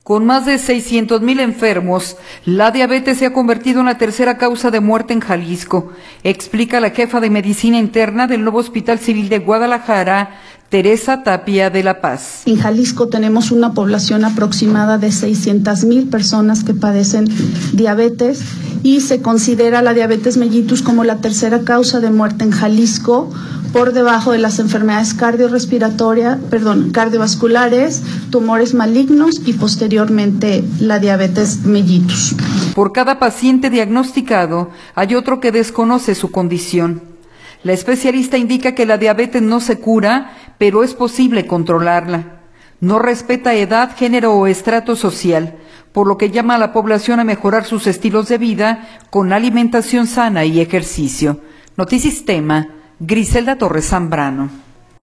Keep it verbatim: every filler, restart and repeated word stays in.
Con más de seiscientos mil enfermos, la diabetes se ha convertido en la tercera causa de muerte en Jalisco, explica la jefa de Medicina Interna del nuevo Hospital Civil de Guadalajara, Teresa Tapia de la Paz. En Jalisco tenemos una población aproximada de seiscientas mil personas que padecen diabetes y se considera la diabetes mellitus como la tercera causa de muerte en Jalisco, por debajo de las enfermedades cardiorrespiratorias, perdón, cardiovasculares, tumores malignos y posteriormente la diabetes mellitus. Por cada paciente diagnosticado, hay otro que desconoce su condición. La especialista indica que la diabetes no se cura, pero es posible controlarla. No respeta edad, género o estrato social, por lo que llama a la población a mejorar sus estilos de vida con alimentación sana y ejercicio. Notisistema, Griselda Torres Zambrano.